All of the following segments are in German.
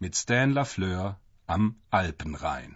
mit Stan Lafleur am Alpenrhein.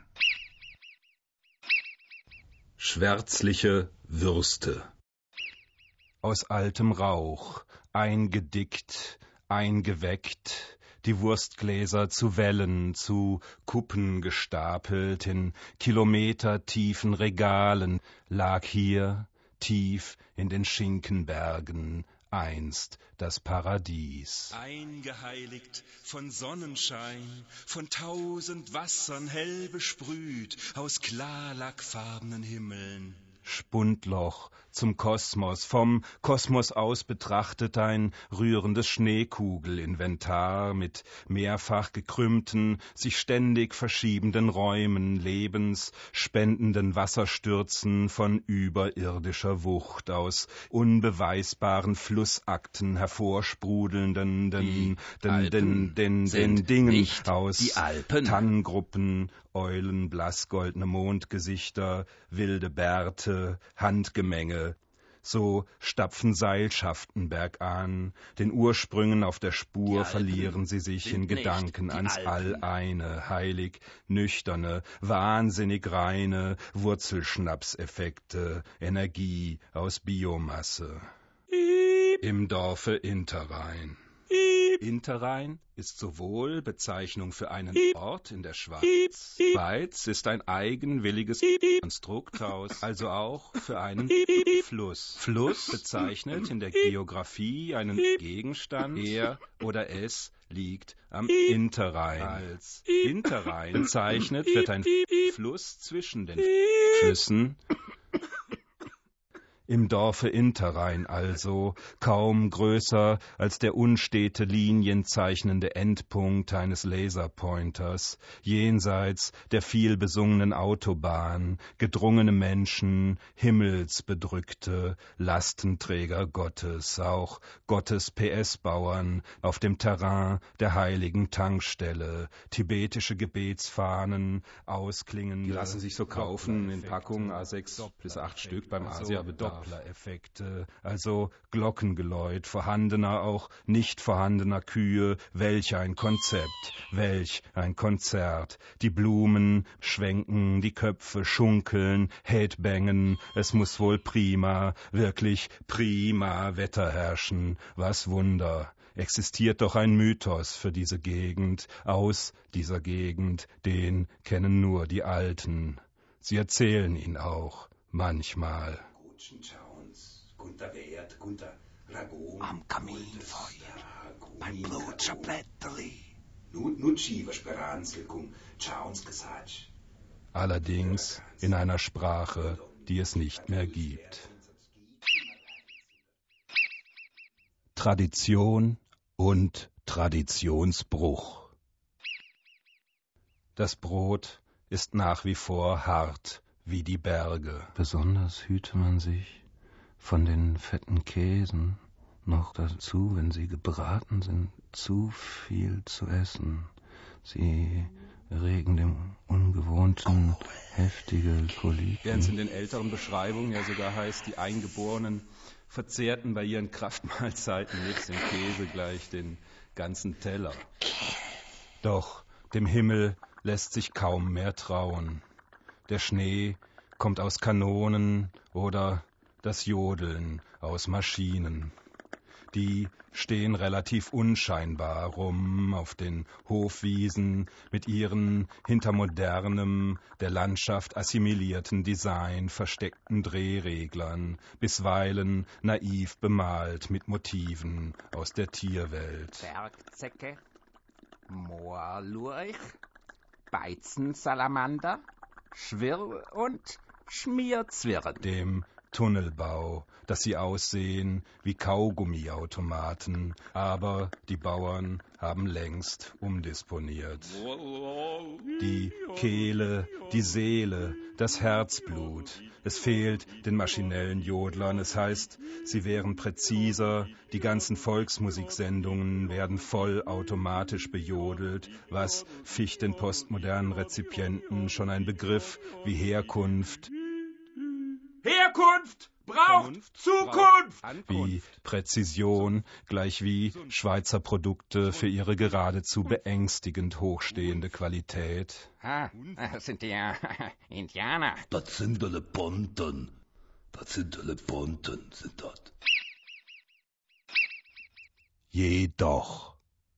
Schwärzliche Würste. Aus altem Rauch, eingedickt, eingeweckt, die Wurstgläser zu Wellen, zu Kuppen gestapelt, in kilometertiefen Regalen lag hier, tief in den Schinkenbergen, einst das Paradies. Eingeheiligt von Sonnenschein, von 1000 Wassern hell besprüht, aus klarlackfarbenen Himmeln. Spundloch zum Kosmos, vom Kosmos aus betrachtet ein rührendes Schneekugelinventar mit mehrfach gekrümmten, sich ständig verschiebenden Räumen, lebensspendenden Wasserstürzen von überirdischer Wucht, aus unbeweisbaren Flussakten hervorsprudelnden den Dingen, aus die Alpen. Tannengruppen, Eulen, blassgoldene Mondgesichter, wilde Bärte, Handgemenge. So stapfen Seilschaften bergan, den Ursprüngen auf der Spur verlieren sie sich in Gedanken ans Alleine, heilig, nüchterne, wahnsinnig reine Wurzelschnapseffekte, Energie aus Biomasse. Im Dorfe Interrhein. Interrhein ist sowohl Bezeichnung für einen Ort in der Schweiz. Schweiz ist ein eigenwilliges Konstrukt also auch für einen Fluss. Fluss bezeichnet in der Geografie einen Gegenstand. Er oder es liegt am Interrhein. Als Interrhein bezeichnet wird ein Fluss zwischen den Flüssen. Im Dorfe Interrhein also, kaum größer als der unstete linienzeichnende Endpunkt eines Laserpointers, jenseits der vielbesungenen Autobahn, gedrungene Menschen, himmelsbedrückte Lastenträger Gottes, auch Gottes PS-Bauern auf dem Terrain der heiligen Tankstelle, tibetische Gebetsfahnen, ausklingende... Die lassen sich so kaufen in Packungen A6 bis 8 Stück beim Asia-Bedarf. Doppler-Effekte, also Glockengeläut vorhandener, auch nicht vorhandener Kühe, welch ein Konzept, welch ein Konzert. Die Blumen schwenken, die Köpfe schunkeln, Headbangen, es muss wohl prima, wirklich prima Wetter herrschen, was Wunder. Existiert doch ein Mythos für diese Gegend, aus dieser Gegend, den kennen nur die Alten. Sie erzählen ihn auch, manchmal. Gunter Wert, Gunter Ragon. Am Kaminfeuer, beim Blutschablätterli. Nun schiva speranzel cum Chauns gesagt. Allerdings in einer Sprache, die es nicht mehr gibt. Tradition und Traditionsbruch. Das Brot ist nach wie vor hart wie die Berge. Besonders hüte man sich von den fetten Käsen, noch dazu, wenn sie gebraten sind, zu viel zu essen. Sie regen dem Ungewohnten heftige Koliken. Während es in den älteren Beschreibungen ja sogar heißt, die Eingeborenen verzehrten bei ihren Kraftmahlzeiten nebst dem Käse gleich den ganzen Teller. Doch dem Himmel lässt sich kaum mehr trauen. Der Schnee kommt aus Kanonen oder das Jodeln aus Maschinen. Die stehen relativ unscheinbar rum auf den Hofwiesen mit ihren hinter modernem, der Landschaft assimilierten Design versteckten Drehreglern, bisweilen naiv bemalt mit Motiven aus der Tierwelt. Bergzecke, Moorlurch, Beizensalamander, Schwirr und Schmierzwirn. Dem Tunnelbau, dass sie aussehen wie Kaugummiautomaten, aber die Bauern haben längst umdisponiert. Die Kehle, die Seele, das Herzblut. Es fehlt den maschinellen Jodlern. Es heißt, sie wären präziser, die ganzen Volksmusiksendungen werden vollautomatisch bejodelt, was ficht den postmodernen Rezipienten schon ein Begriff wie Herkunft, Herkunft braucht Vernunft Zukunft. braucht Ankunft. Wie Präzision, gleich wie Schweizer Produkte für ihre geradezu beängstigend hochstehende Qualität. Das sind die Indianer. Das sind alle Bonten. Sind das. Jedoch.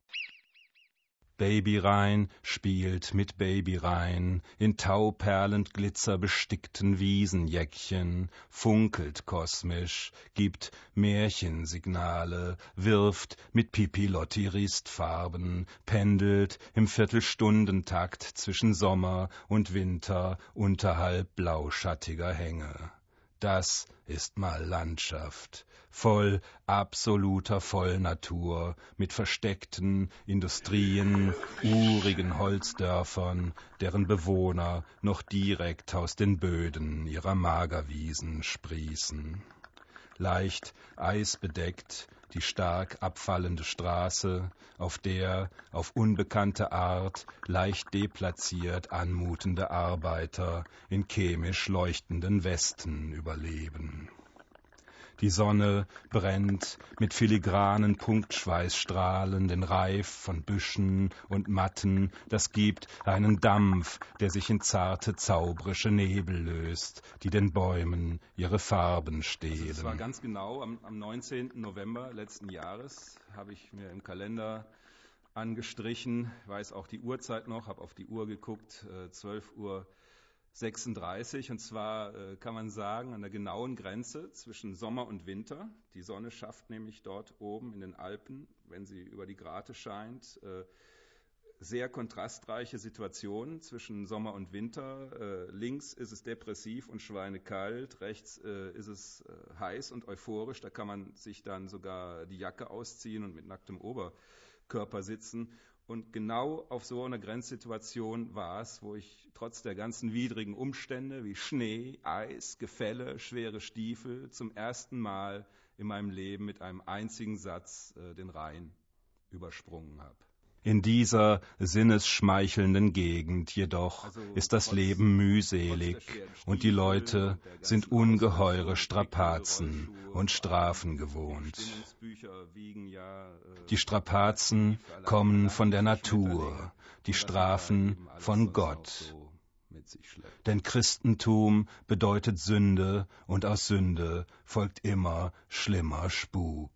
Babyrein spielt mit Babyrein in tauperlend glitzerbestickten Wiesenjäckchen, funkelt kosmisch, gibt Märchensignale, wirft mit Pipilotti-Ristfarben, pendelt im Viertelstundentakt zwischen Sommer und Winter unterhalb blauschattiger Hänge. Das ist mal Landschaft, voll absoluter Vollnatur, mit versteckten Industrien, urigen Holzdörfern, deren Bewohner noch direkt aus den Böden ihrer Magerwiesen sprießen. Leicht eisbedeckt die stark abfallende Straße, auf der auf unbekannte Art leicht deplatziert anmutende Arbeiter in chemisch leuchtenden Westen überleben. Die Sonne brennt mit filigranen Punktschweißstrahlen den Reif von Büschen und Matten, das gibt einen Dampf, der sich in zarte zaubrische Nebel löst, die den Bäumen ihre Farben stehlen. Das war ganz genau am 19. November letzten Jahres, habe ich mir im Kalender angestrichen, weiß auch die Uhrzeit noch, habe auf die Uhr geguckt, 12:36 Uhr, und zwar kann man sagen, an der genauen Grenze zwischen Sommer und Winter. Die Sonne schafft nämlich dort oben in den Alpen, wenn sie über die Grate scheint, sehr kontrastreiche Situationen zwischen Sommer und Winter. Links ist es depressiv und schweinekalt, rechts ist es heiß und euphorisch, da kann man sich dann sogar die Jacke ausziehen und mit nacktem Oberkörper sitzen. Und genau auf so einer Grenzsituation war es, wo ich trotz der ganzen widrigen Umstände wie Schnee, Eis, Gefälle, schwere Stiefel zum ersten Mal in meinem Leben mit einem einzigen Satz den Rhein übersprungen habe. In dieser sinnesschmeichelnden Gegend jedoch ist das Leben mühselig und die Leute sind ungeheure Strapazen und Strafen gewohnt. Die Strapazen kommen von der Natur, die Strafen von Gott. Denn Christentum bedeutet Sünde und aus Sünde folgt immer schlimmer Spuk.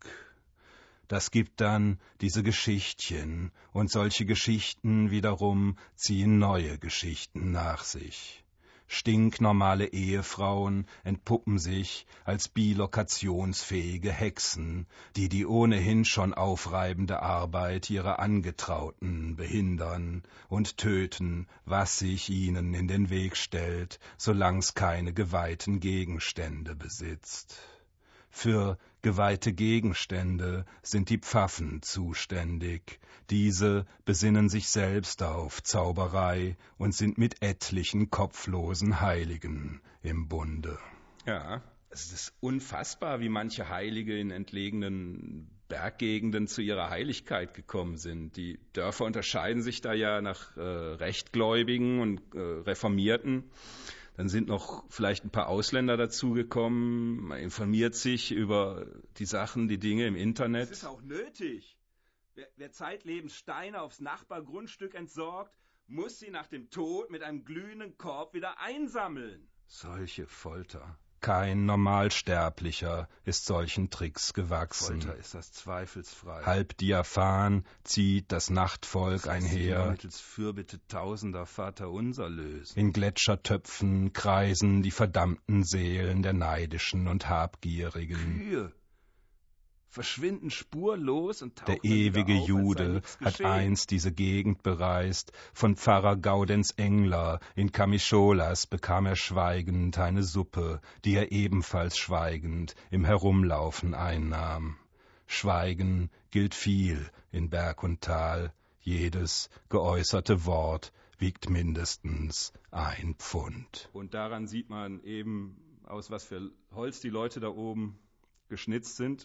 Das gibt dann diese Geschichtchen, und solche Geschichten wiederum ziehen neue Geschichten nach sich. Stinknormale Ehefrauen entpuppen sich als bilokationsfähige Hexen, die ohnehin schon aufreibende Arbeit ihrer Angetrauten behindern und töten, was sich ihnen in den Weg stellt, solang's keine geweihten Gegenstände besitzt. Für geweihte Gegenstände sind die Pfaffen zuständig. Diese besinnen sich selbst auf Zauberei und sind mit etlichen kopflosen Heiligen im Bunde. Ja, es ist unfassbar, wie manche Heilige in entlegenen Berggegenden zu ihrer Heiligkeit gekommen sind. Die Dörfer unterscheiden sich da ja nach Rechtgläubigen und Reformierten. Dann sind noch vielleicht ein paar Ausländer dazugekommen. Man informiert sich über die Sachen, die Dinge im Internet. Das ist auch nötig. Wer zeitlebens Steine aufs Nachbargrundstück entsorgt, muss sie nach dem Tod mit einem glühenden Korb wieder einsammeln. Solche Folter. Kein Normalsterblicher ist solchen Tricks gewachsen. Folter ist das zweifelsfrei. Halb diaphan zieht das Nachtvolk einher. Mittels Fürbitte tausender Vaterunser lösen. In Gletschertöpfen kreisen die verdammten Seelen der Neidischen und Habgierigen. Kühe verschwinden spurlos und tauchen Der ewige wieder auf, Jude als sei nichts hat geschehen. einst diese Gegend bereist. Von Pfarrer Gaudenz Engler in Kamischolas bekam er schweigend eine Suppe, die er ebenfalls schweigend im Herumlaufen einnahm. Schweigen gilt viel in Berg und Tal. Jedes geäußerte Wort wiegt mindestens 1 Pfund. Und daran sieht man eben, aus was für Holz die Leute da oben geschnitzt sind.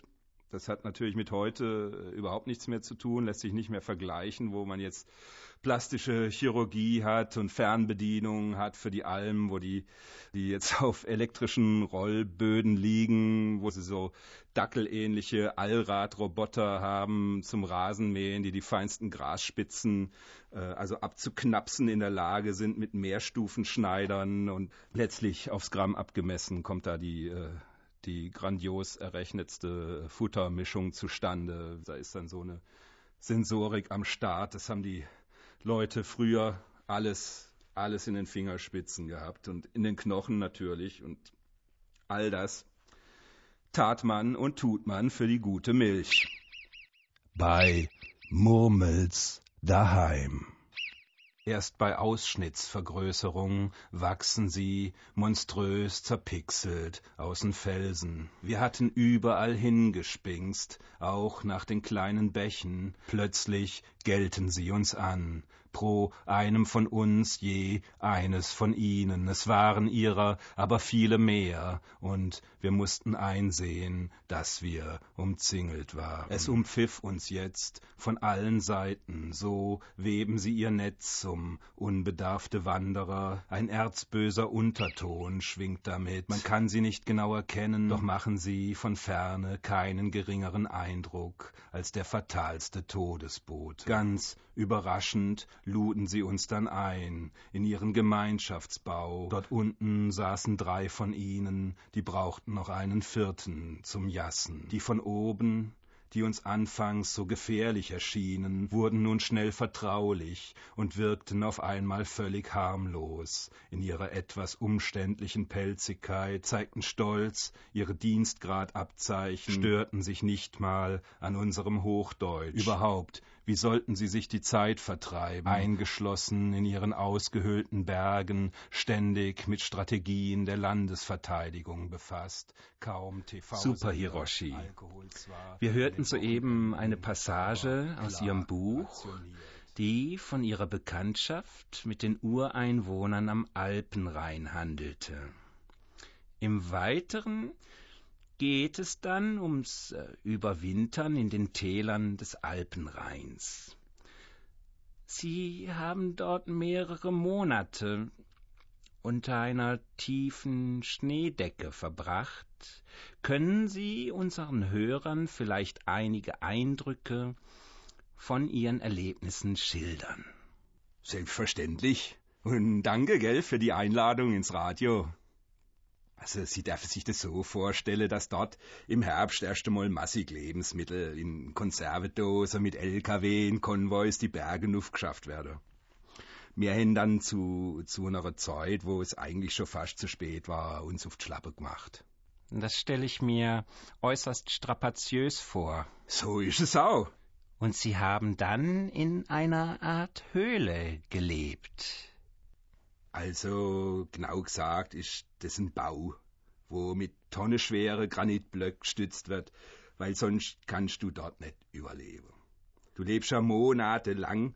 Das hat natürlich mit heute überhaupt nichts mehr zu tun, lässt sich nicht mehr vergleichen, wo man jetzt plastische Chirurgie hat und Fernbedienungen hat für die Almen, wo die jetzt auf elektrischen Rollböden liegen, wo sie so dackelähnliche Allradroboter haben zum Rasenmähen, die feinsten Grasspitzen also abzuknapsen in der Lage sind mit Mehrstufenschneidern und letztlich aufs Gramm abgemessen kommt da die grandios errechnetste Futtermischung zustande. Da ist dann so eine Sensorik am Start. Das haben die Leute früher alles in den Fingerspitzen gehabt und in den Knochen natürlich. Und all das tat man und tut man für die gute Milch. Bei Murmels daheim. Erst bei Ausschnittsvergrößerung wachsen sie, monströs zerpixelt, aus den Felsen. Wir hatten überall hingespingst, auch nach den kleinen Bächen. Plötzlich gelten sie uns an. Pro einem von uns je eines von ihnen. Es waren ihrer, aber viele mehr, und wir mussten einsehen, dass wir umzingelt waren. Es umpfiff uns jetzt von allen Seiten, so weben sie ihr Netz um unbedarfte Wanderer. Ein erzböser Unterton schwingt damit. Man kann sie nicht genau erkennen, doch machen sie von Ferne keinen geringeren Eindruck als der fatalste Todesbote. Ganz überraschend luden sie uns dann ein in ihren Gemeinschaftsbau. Dort unten saßen 3 von ihnen, die brauchten noch einen 4. zum Jassen. Die von oben, die uns anfangs so gefährlich erschienen, wurden nun schnell vertraulich und wirkten auf einmal völlig harmlos. In ihrer etwas umständlichen Pelzigkeit zeigten stolz ihre Dienstgradabzeichen, störten sich nicht mal an unserem Hochdeutsch. Überhaupt, wie sollten sie sich die Zeit vertreiben, eingeschlossen in ihren ausgehöhlten Bergen, ständig mit Strategien der Landesverteidigung befasst, kaum TV. Super, Hiroshi. Wir hörten soeben eine Passage aus Ihrem Buch, die von Ihrer Bekanntschaft mit den Ureinwohnern am Alpenrhein handelte. Im Weiteren geht es dann ums Überwintern in den Tälern des Alpenrheins. Sie haben dort mehrere Monate unter einer tiefen Schneedecke verbracht. Können Sie unseren Hörern vielleicht einige Eindrücke von Ihren Erlebnissen schildern? Selbstverständlich. Und danke, gell, für die Einladung ins Radio. Also Sie dürfen sich das so vorstellen, dass dort im Herbst erst einmal massig Lebensmittel in Konservendosen mit LKW in Konvois die Berge aufgeschafft werden. Wir haben dann zu einer Zeit, wo es eigentlich schon fast zu spät war, uns auf die Schlappe gemacht. Das stelle ich mir äußerst strapaziös vor. So ist es auch. Und Sie haben dann in einer Art Höhle gelebt. Also, genau gesagt, ist das ein Bau, wo mit tonnenschwere Granitblöcke gestützt wird, weil sonst kannst du dort nicht überleben. Du lebst ja monatelang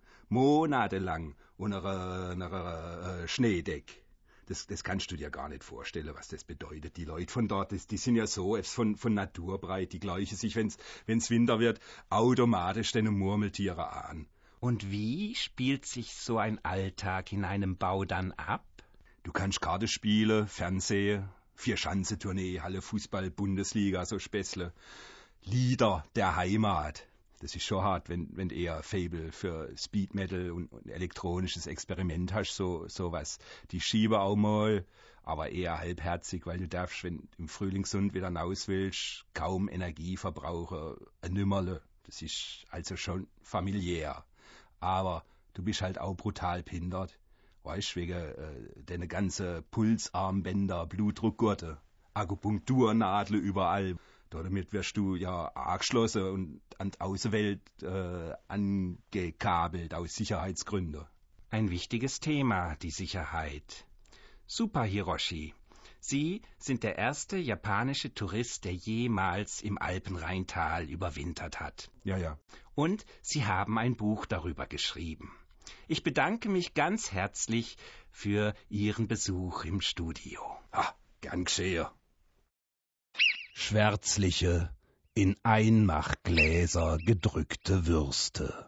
unter einer Schneedecke. Das kannst du dir gar nicht vorstellen, was das bedeutet. Die Leute von dort, die sind ja so von Naturbreit, die gleichen sich, wenn's Winter wird, automatisch den Murmeltiere an. Und wie spielt sich so ein Alltag in einem Bau dann ab? Du kannst Karte spielen, Fernsehen, 4-Schanzentournee, Halle Fußball, Bundesliga, so Späßle. Lieder der Heimat. Das ist schon hart, wenn du eher Faible für Speed Metal und elektronisches Experiment hast, sowas. Die schiebe auch mal, aber eher halbherzig, weil du darfst, wenn du im Frühlingssund wieder raus willst, kaum Energie verbrauchen, ein Nümmerle. Das ist also schon familiär. Aber du bist halt auch brutal behindert. Weißt du, wegen deine ganze Pulsarmbänder, Blutdruckgurte, Akupunkturnadel überall. Damit wirst du ja angeschlossen und an die Außenwelt angekabelt aus Sicherheitsgründen. Ein wichtiges Thema, die Sicherheit. Super, Hiroshi. Sie sind der erste japanische Tourist, der jemals im Alpenrheintal überwintert hat. Ja. Und Sie haben ein Buch darüber geschrieben. Ich bedanke mich ganz herzlich für Ihren Besuch im Studio. Gern geschehen. Schwärzliche in Einmachgläser gedrückte Würste.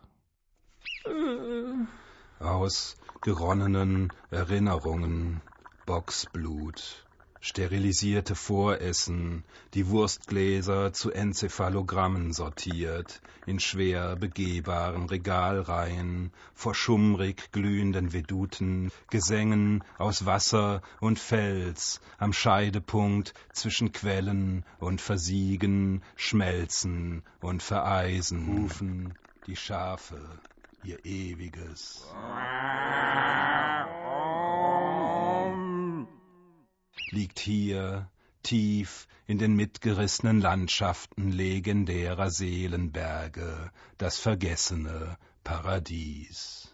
Aus geronnenen Erinnerungen, Bocksblut, sterilisierte Voressen, die Wurstgläser zu Enzephalogrammen sortiert, in schwer begehbaren Regalreihen, vor schummrig glühenden Veduten, Gesängen aus Wasser und Fels, am Scheidepunkt zwischen Quellen und Versiegen, Schmelzen und Vereisen, rufen die Schafe ihr ewiges. Liegt hier, tief in den mitgerissenen Landschaften legendärer Seelenberge, das vergessene Paradies.